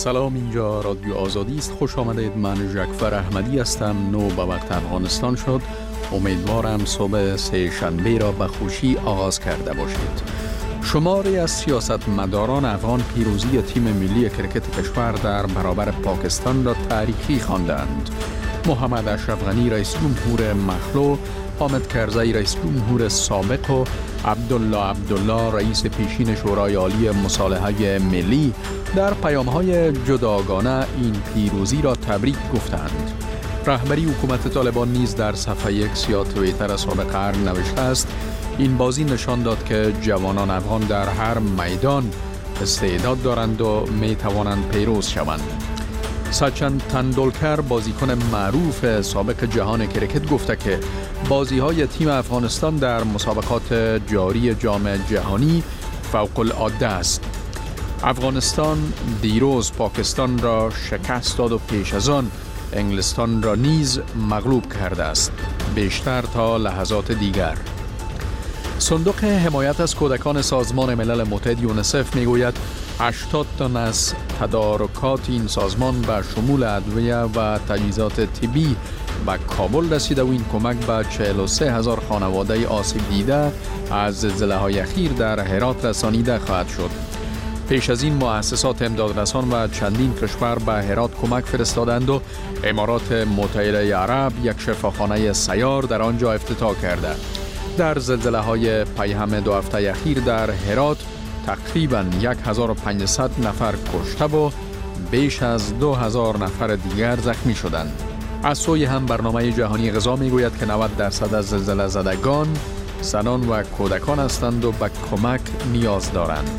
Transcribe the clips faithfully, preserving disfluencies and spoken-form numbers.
سلام، اینجا رادیو آزادی است. خوش آمدید. من جعفر احمدی هستم. نو به وقت افغانستان شد. امیدوارم صبح سه شنبه را به خوشی آغاز کرده باشید. شماری از سیاستمداران افغان پیروزی تیم ملی کرکت کشور در برابر پاکستان را تاریخی خواندند. محمد اشرف غنی رئیس جمهور مخلو، حامد کرزی رئیس جمهور سابق و عبدالله عبدالله رئیس پیشین شورای عالی مصالحه ملی در پیام‌های جداگانه این پیروزی را تبریک گفتند. رهبری حکومت طالبان نیز در صفحه یک یا توییتر سابق قرن نوشته است: این بازی نشان داد که جوانان افغان در هر میدان استعداد دارند و می توانند پیروز شوند. سچن تندولکر، بازیکن معروف سابق جهان کرکت، گفته که بازی‌های تیم افغانستان در مسابقات جاری جام جهانی فوق العاده است. افغانستان دیروز پاکستان را شکست داد و پیش از آن انگلستان را نیز مغلوب کرده است. بیشتر تا لحظات دیگر. صندوق حمایت از کودکان سازمان ملل متحد یونیسف میگوید هشتاد تن از تدارکات این سازمان به شمول ادویه و تجهیزات طبی به کابل رسیده و این کمک به چهل و سه هزار خانواده آسیب دیده از زلزله‌های اخیر در هرات رسانیده خواهد شد. پیش از این مؤسسات امدادرسان و چندین کشور به هرات کمک فرستادند و امارات متحده عرب یک شفاخانه سیار در آنجا افتتاح کرده. در زلزله‌های پیهم دو هفته اخیر در هرات تقریباً هزار و پانصد نفر کشته و بیش از دو هزار نفر دیگر زخمی شدند. از سوی هم برنامه جهانی غذا میگوید که نود درصد از زلزله زدگان زنان و کودکان هستند و به کمک نیاز دارند.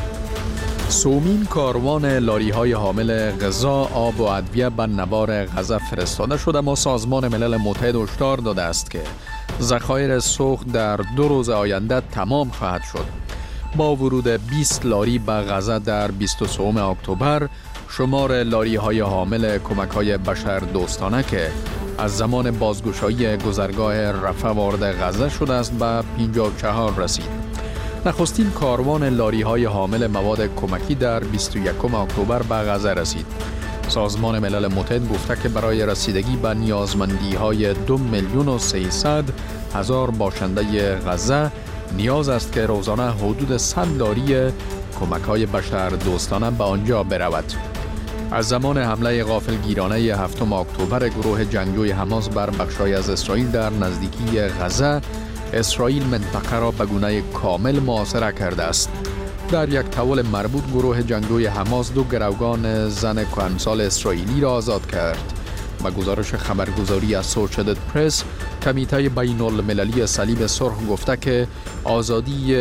سومین کاروان لاری‌های حامل غذا، آب و ادویه به نوار غزه فرستاده شده، اما سازمان ملل متحد هشدار داده است که ذخایر سوخت در دو روز آینده تمام خواهد شد. با ورود بیست لاری به غزه در بیست و سوم اکتبر، شمار لاری‌های حامل کمک‌های بشر دوستانه که از زمان بازگشایی گذرگاه رفح وارد غزه شده است به پنجاه و چهار رسید. نخستین کاروان لاری‌های حامل مواد کمکی در بیست و یکم اکتبر به غزه رسید. سازمان ملل متحد گفته که برای رسیدگی به نیازمندی‌های دو میلیون و سیصد هزار باشنده غزه نیاز است که روزانه حدود صد لاری کمک‌های بشر دوستانه به آنجا برود. از زمان حمله غافلگیرانه هفتم اکتبر گروه جنگجوی حماس بر بخش‌های از اسرائیل در نزدیکی غزه، اسرائیل منطقه را به گونه کامل محاصره کرده است. در یک تول مربوط گروه جنگجوی حماس دو گروگان زن کهنسال اسرائیلی را آزاد کرد. با گزارش خبرگزاری اسوسییتد پرس، کمیته بین المللی صلیب سرخ گفته که آزادی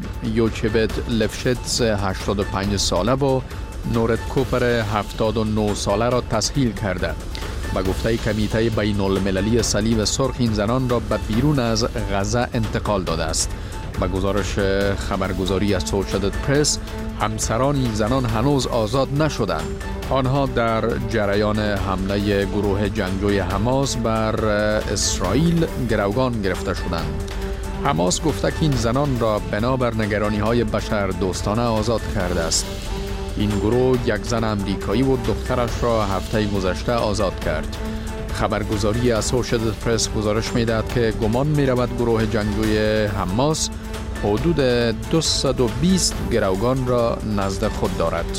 یوچبت لفشتس هشتاد و پنج ساله و نورت کوپر هفتاد و نه ساله را تسهیل کرده. با گفته کمیته بین المللی صلیب سرخ، این زنان را به بیرون از غزه انتقال داده است. با گزارش خبرگزاری اسوسییتد پرس، همسران این زنان هنوز آزاد نشدند. آنها در جریان حمله گروه جنگجوی حماس بر اسرائیل گروگان گرفته شدند. حماس گفته که این زنان را بنابر نگرانی‌های بشر دوستانه آزاد کرده است. این گروه یک زن امریکایی و دخترش را هفته گذشته آزاد کرد. خبرگزاری اسوسییتد پرس گزارش می‌دهد که گمان می‌رود گروه جنگجوی حماس حدود دویست و بیست گروگان را نزد خود دارد.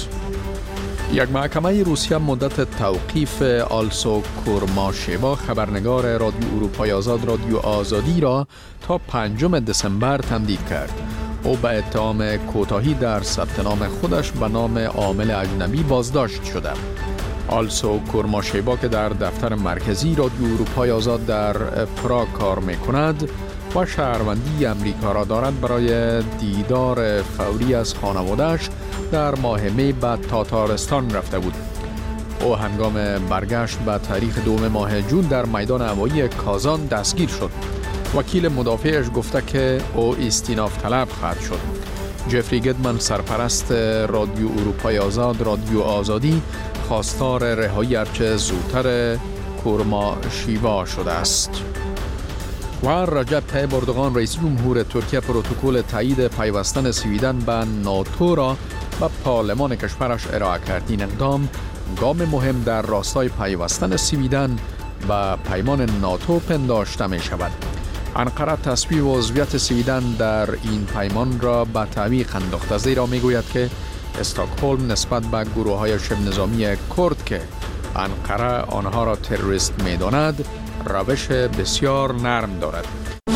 یک محکمه روسیه مدت توقیف آلسو کورماشیوا، خبرنگار رادیو اروپای آزاد رادیو آزادی را تا پنجم دسامبر تمدید کرد. او به اتهام کوتاهی در ثبت نام خودش به نام عامل اجنبی بازداشت شده. آلسو کورماشیوا که در دفتر مرکزی رادیو اروپای آزاد در پراگ کار می‌کند و شهروندی امریکا را دارد، برای دیدار فوری از خانواده‌اش در ماه می به تاتارستان رفته بود. او هنگام برگشت به تاریخ دوم ماه جون در میدان هوایی کازان دستگیر شد. وکیل مدافعش گفته که او استیناف طلب خواهد شد. جفری گدمن، سرپرست رادیو اروپای آزاد رادیو آزادی، خواستار رهایی هرچه زودتر کورماشیوا شده است. و رجب طیب اردوغان رئیس جمهور ترکیه پروتکل تایید پیوستن سویدن به ناتو را و پارلمان کشورش ارائه کرد. این اقدام گام مهم در راستای پیوستن سویدن و پیمان ناتو پنداشته می شود. انقره تصویب عضویت سویدن در این پیمان را به تعویق انداخته، زیرا می گوید که استکهلم نسبت به گروه های شبه نظامی کرد که انقره آنها را تروریست می داند روش بسیار نرم دارد.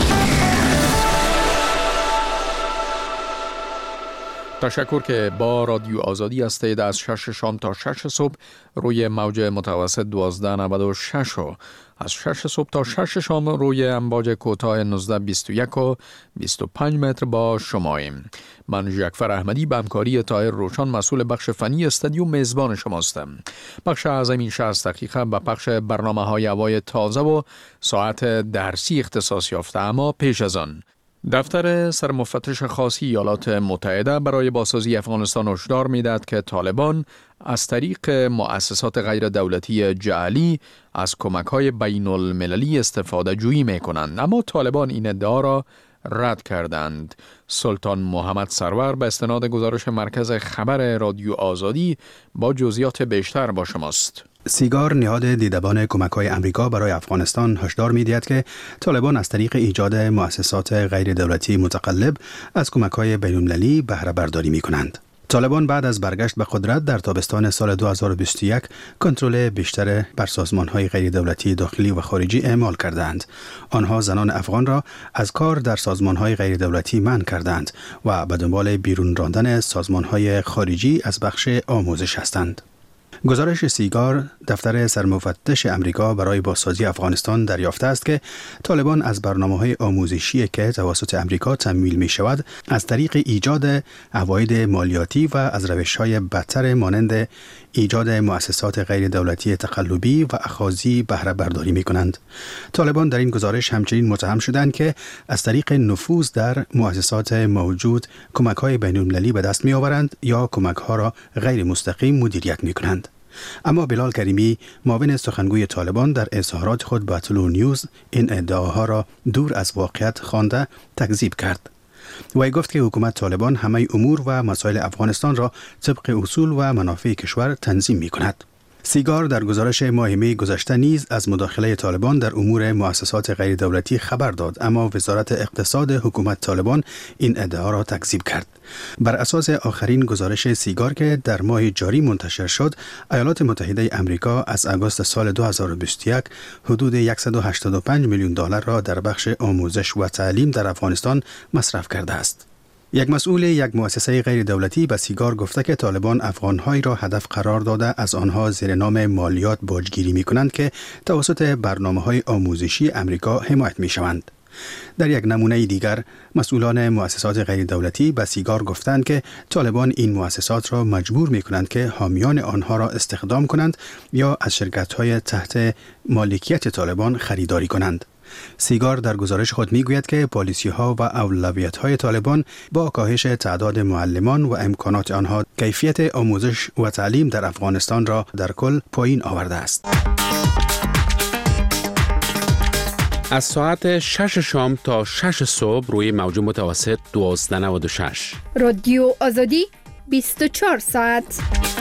تشکر که با رادیو آزادی هستید. از شش شام تا شش صبح روی موج متوسط دوازده نود و شش و از شش صبح تا شش شام روی امواج کوتاه نوزده بیست و یک و بیست و پنج متر با شماییم. من جعفر احمدی به همکاری طاهر روشان مسئول بخش فنی استودیو میزبان شماستم. بخش از این شصت دقیقه به پخش برنامه های هوای تازه و ساعت درسی اختصاص یافته. اما پیش از آن دفتر سرمفتش خاص ایالات متحده برای بازسازی افغانستان هشدار می‌دهد که طالبان از طریق مؤسسات غیر دولتی جعلی از کمک‌های بین المللی استفاده جویی می‌کنند، اما طالبان این ادعا را رد کردند. سلطان محمد سرور به استناد گزارش مرکز خبر رادیو آزادی با جزئیات بیشتر با شماست. سیگار نهاد دیدبان کمک‌های امریکا برای افغانستان هشدار می‌دهد که طالبان از طریق ایجاد مؤسسات غیر دولتی متقلب از کمک‌های بین‌المللی بهره برداری می‌کنند. طالبان بعد از برگشت به قدرت در تابستان سال دو هزار و بیست و یک کنترل بیشتر بر سازمان‌های غیر دولتی داخلی و خارجی اعمال کردند. آنها زنان افغان را از کار در سازمان‌های غیر دولتی منع کردند و به دنبال بیرون راندن سازمان‌های خارجی از بخش آموزش هستند. گزارش سیگار دفتر سرمفتش امریکا برای بازسازی افغانستان دریافته است که طالبان از برنامه‌های آموزشی که توسط امریکا تمویل می‌شود از طریق ایجاد عواید مالیاتی و از روش‌های بدتر مانند ایجاد مؤسسات غیر دولتی تقلبی و اخاذی بهره برداری می‌کنند. طالبان در این گزارش همچنین متهم شدند که از طریق نفوذ در مؤسسات موجود کمک‌های بین‌المللی به دست می‌آورند یا کمک‌ها را غیر مستقیم مدیریت می‌کنند. اما بلال کریمی معاون سخنگوی طالبان در اظهارات خود به طلوع نیوز این ادعاها را دور از واقعیت خوانده تکذیب کرد. وی گفت که حکومت طالبان همه امور و مسائل افغانستان را طبق اصول و منافع کشور تنظیم می کند. سیگار در گزارش ماه می گذشته نیز از مداخله طالبان در امور مؤسسات غیر دولتی خبر داد، اما وزارت اقتصاد حکومت طالبان این ادعا را تکذیب کرد. بر اساس آخرین گزارش سیگار که در ماه جاری منتشر شد، ایالات متحده امریکا از آگوست سال دو هزار و بیست و یک حدود صد و هشتاد و پنج میلیون دلار را در بخش آموزش و تعلیم در افغانستان مصرف کرده است. یک مسئول یک مؤسسه غیر دولتی به سیگار گفته که طالبان افغان‌هایی را هدف قرار داده از آنها زیر نام مالیات باجگیری می‌کنند که توسط برنامه‌های آموزشی امریکا حمایت می‌شوند. در یک نمونه دیگر مسئولان مؤسسات غیر دولتی به سیگار گفتند که طالبان این مؤسسات را مجبور می‌کنند که حامیان آنها را استخدام کنند یا از شرکت‌های تحت مالکیت طالبان خریداری کنند. سیگار در گزارش خود میگوید که پالیسی‌ها و اولویت‌های طالبان با کاهش تعداد معلمان و امکانات آنها کیفیت آموزش و تعلیم در افغانستان را در کل پایین آورده است. از ساعت شش شام تا شش صبح روی موج متوسط دوازده نود و شش رادیو آزادی بیست و چهار ساعت.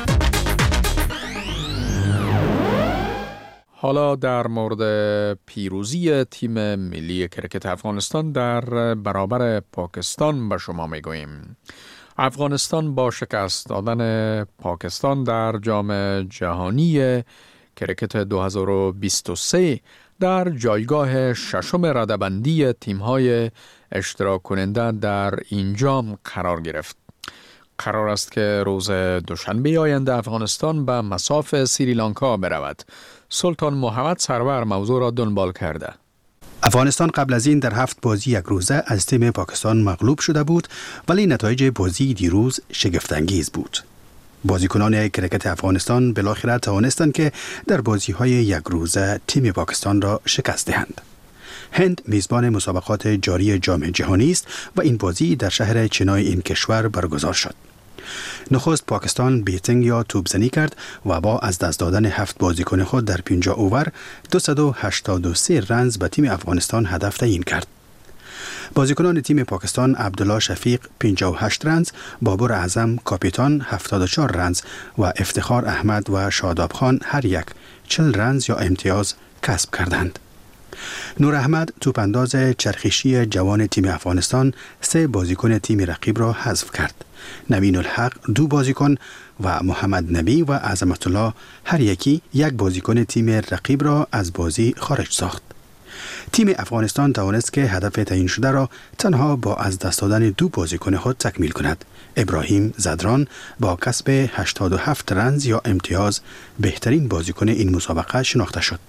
حالا در مورد پیروزی تیم ملی کرکت افغانستان در برابر پاکستان به شما میگوییم. افغانستان با شکست دادن پاکستان در جام جهانی کرکت دو هزار و بیست و سه در جایگاه ششم رده‌بندی تیم‌های اشتراک کننده در این جام قرار گرفت. قرار است که روز دوشنبه آینده افغانستان به مصاف سریلانکا برود. سلطان محمد سرور موضوع را دنبال کرده. افغانستان قبل از این در هفت بازی یک روزه از تیم پاکستان مغلوب شده بود، ولی نتایج بازی دیروز شگفت‌انگیز بود. بازیکنان کرکت افغانستان بالاخره توانستند که در بازی‌های یک روزه تیم پاکستان را شکست دهند. هند میزبان مسابقات جاری جام جهانی است و این بازی در شهر چنای این کشور برگزار شد. نخست پاکستان بیتینگ یا توپزنی کرد و با از دست دادن هفت بازیکن خود در پنجاه اوور دویست و هشتاد و سه رنز به تیم افغانستان هدف تعیین کرد. بازیکنان تیم پاکستان عبدالله شفیق پنجاه و هشت رنز، بابر اعظم کاپیتان هفتاد و چهار رنز و افتخار احمد و شاداب خان هر یک چهل رنز یا امتیاز کسب کردند. نور احمد توپانداز چرخشی جوان تیم افغانستان سه بازیکن تیم رقیب را حذف کرد. نوین الحق دو بازیکن و محمد نبی و عظمت الله هر یکی یک بازیکن تیم رقیب را از بازی خارج ساخت. تیم افغانستان توانست که هدف تعیین شده را تنها با از دست دادن دو بازیکن خود تکمیل کند. ابراهیم زدران با کسب هشتاد و هفت رنز یا امتیاز بهترین بازیکن این مسابقه شناخته شد.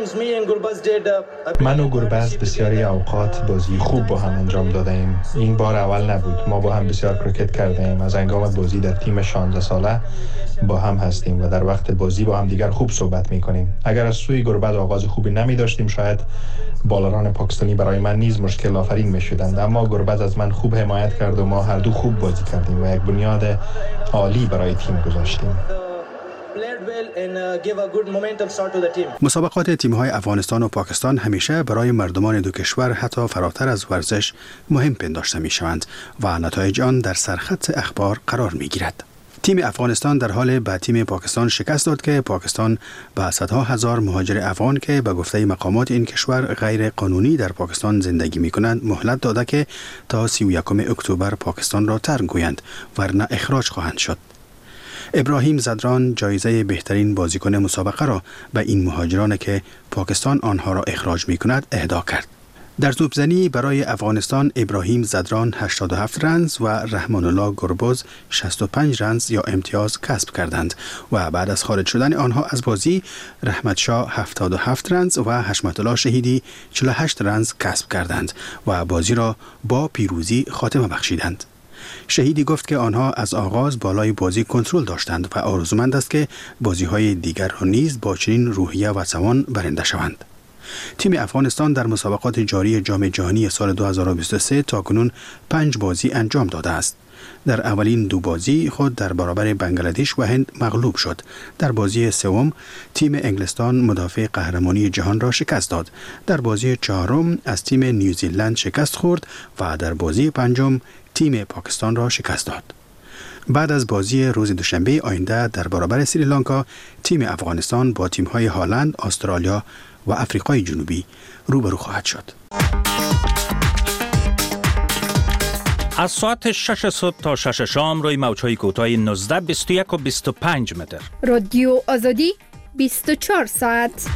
من و گربز بسیاری اوقات بازی خوب با هم انجام داده ایم. این بار اول نبود. ما با هم بسیار کرکت کرده ایم. از هنگام بازی در تیم شانزده ساله با هم هستیم و در وقت بازی با هم دیگر خوب صحبت می کنیم. اگر از سوی گربز آغاز خوبی نمی داشتیم شاید بالران پاکستانی برای من نیز مشکل آفرین می شدند، اما گربز از من خوب حمایت کرد و ما هر دو خوب بازی کردیم و یک بنیاد عالی برای تیم گذاشتیم. مسابقات تیم‌های افغانستان و پاکستان همیشه برای مردمان دو کشور حتی فراتر از ورزش مهم پنداشته می‌شوند و نتایج آن در سرخط اخبار قرار می‌گیرد. تیم افغانستان در حال به تیم پاکستان شکست داد که پاکستان به صدها هزار مهاجر افغان که به گفته مقامات این کشور غیر قانونی در پاکستان زندگی می‌کنند مهلت داده که تا سی و یکم اکتبر پاکستان را ترک گویند ورنه اخراج خواهند شد. ابراهیم زدران جایزه بهترین بازیکن مسابقه را به این مهاجران که پاکستان آنها را اخراج می‌کند اهدا کرد. در توپزنی برای افغانستان ابراهیم زدران هشتاد و هفت رنز و رحمان الله گربز شصت و پنج رنز یا امتیاز کسب کردند و بعد از خارج شدن آنها از بازی رحمت شاه هفتاد و هفت رنز و حشمت الله شهیدی چهل و هشت رنز کسب کردند و بازی را با پیروزی خاتمه بخشیدند. شهیدی گفت که آنها از آغاز بالای بازی کنترل داشتند و آرزومند است که بازی‌های دیگر را نیز با چنین روحیه و توان برنده شوند. تیم افغانستان در مسابقات جاری جام جهانی سال دو هزار و بیست و سه تاکنون پنج بازی انجام داده است. در اولین دو بازی خود در برابر بنگلادش و هند مغلوب شد. در بازی سوم تیم انگلستان مدافع قهرمانی جهان را شکست داد. در بازی چهارم از تیم نیوزیلند شکست خورد و در بازی پنجم تیم پاکستان را شکست داد. بعد از بازی روز دوشنبه آینده در برابر سریلانکا تیم افغانستان با تیم‌های هلند، استرالیا و آفریقای جنوبی روبرو خواهد شد. از ساعت شش صبح تا شش شام روی موج‌های کوتاه نوزده، بیست و یک و بیست و پنج متر. رادیو آزادی بیست و چهار ساعت.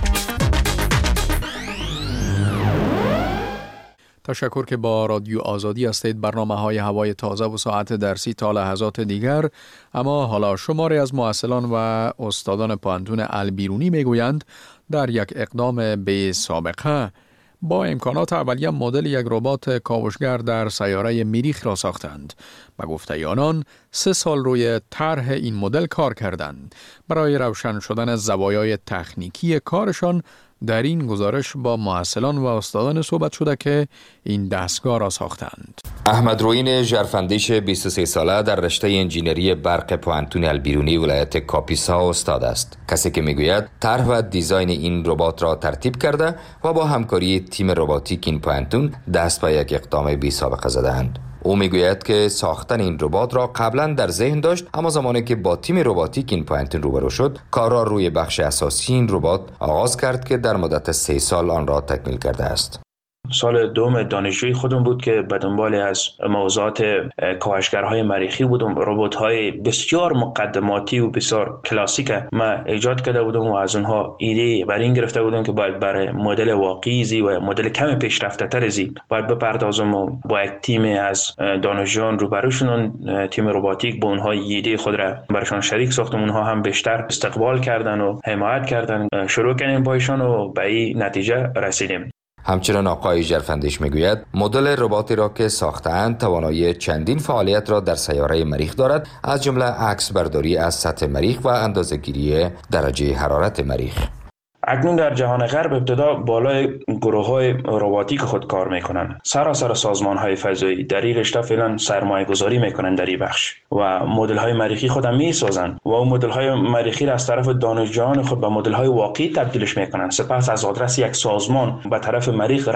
تشکر که با رادیو آزادی هستید. برنامه های هوای تازه و ساعت درسی تا لحظات دیگر. اما حالا شماری از محصلان و استادان پوهنتون البیرونی میگویند در یک اقدام بی سابقه با امکانات اولیه مدل یک ربات کاوشگر در سیاره مریخ را ساختند. به گفته آنان سه سال روی طرح این مدل کار کردند. برای روشن شدن زوایای تکنیکی کارشان در این گزارش با محصلان و استادان صحبت شده که این دستگاه را ساختند. احمد روین ژرفندیش بیست و سه ساله در رشته انجینری برق پوهنتون البیرونی ولایت کاپیسا استاد است. کسی که میگوید طرح و دیزاین این ربات را ترتیب کرده و با همکاری تیم رباتیک این پوهنتون دست به یک اقدام بی سابقه زدند. او میگوید که ساختن این ربات را قبلا در ذهن داشت، اما زمانی که با تیم رباتیک این پوهنتون روبرو شد کار را روی بخش اساسی این ربات آغاز کرد که در مدت سه سال آن را تکمیل کرده است. سال دوم دانشجویی خودم بود که به دنبال از موضوعات کاوشگرهای مریخی بودم. ربات‌های بسیار مقدماتی و بسیار کلاسیک ما ایجاد کرده بودم و از اونها ایده بر این گرفته بودم که باید برای مدل واقعی زی و مدل کم پیشرفته تر زی باید بپردازم و با یک تیم از دانشجویان روبرو شدن. تیم رباتیک با اونها ایده خود را برشان شریک ساختم، اونها هم بیشتر استقبال کردن و حمایت کردن. شروع کردیم با ایشان و به این نتیجه رسیدیم. همچنان آقای ژرفندیش میگوید مدل رباتی را که ساخته‌اند توانایی چندین فعالیت را در سیاره مریخ دارد، از جمله عکس برداری از سطح مریخ و اندازه‌گیری درجه حرارت مریخ. اکنون در جهان غرب ابتدا بالای گروه‌های رباتیک خود کار میکنن. سراسر سازمان‌های فضایی در این رشته فعلا سرمایه‌گذاری میکنن در این بخش و مدل‌های مریخی خود هم میسازن و اون مدل‌های مریخی را از طرف دانشجویان خود به مدل‌های واقعی تبدیلش میکنن. سپس از آدرس یک سازمان به طرف مریخ